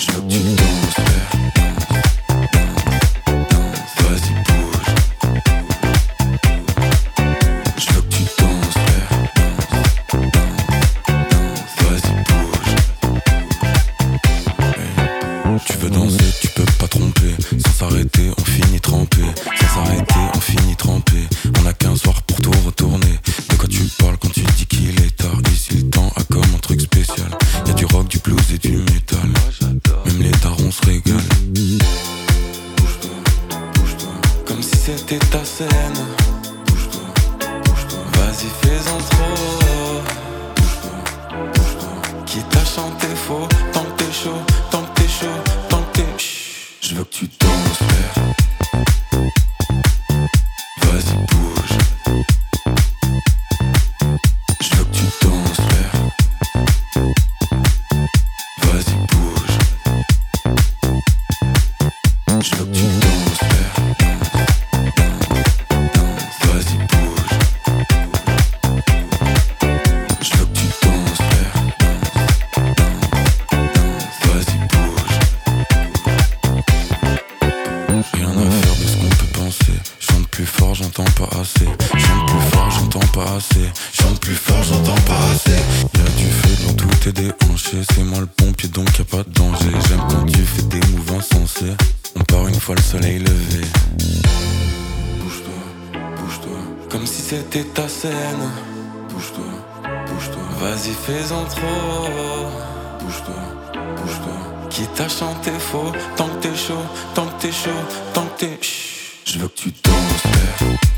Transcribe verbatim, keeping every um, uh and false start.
Je veux que tu danses, frère. Vas-y, bouge. Je veux que tu danses, frère. Vas-y, bouge. Hey. Tu veux danser, tu peux pas tromper. Sans s'arrêter, on finit trempé. Sans s'arrêter, on finit trempé. On a qu'un soir pour tout retourner. De quoi tu parles quand tu dis qu'il est tard? Ici le temps a comme un truc spécial. Y'a du rock, du blues et du métal. Même les darons se régalent. Bouge-toi, bouge-toi, comme si c'était ta scène. Bouge-toi, bouge-toi, vas-y fais-en trop. Bouge-toi, bouge-toi, qui t'a chanté faux? Tant que t'es chaud, tant que t'es chaud, tant que t'es chut. Je veux que tu danses, frère. Vas-y bouge. Je veux que tu danses, frère. Vas-y bouge. Je veux que tu danses, frère. Vas-y bouge. Je veux que tu danses, frère. Vas-y bouge. Rien à faire de ce qu'on peut penser. Chante plus fort, j'entends pas assez. Chante plus fort, j'entends pas assez. Chante plus fort, j'entends pas assez. Y'a du feu dans tous tes déhanchés. C'est moi le pompier donc y'a pas de danger. J'aime quand tu fais des mouvements insensés. On part une fois le soleil levé. Bouge-toi, bouge-toi, comme si c'était ta scène. Bouge-toi, bouge-toi, vas-y fais-en trop. Bouge-toi, bouge-toi, qui t'a chanté faux? Tant que t'es chaud, tant que t'es chaud, tant que t'es chut. Je veux que tu danses, frère.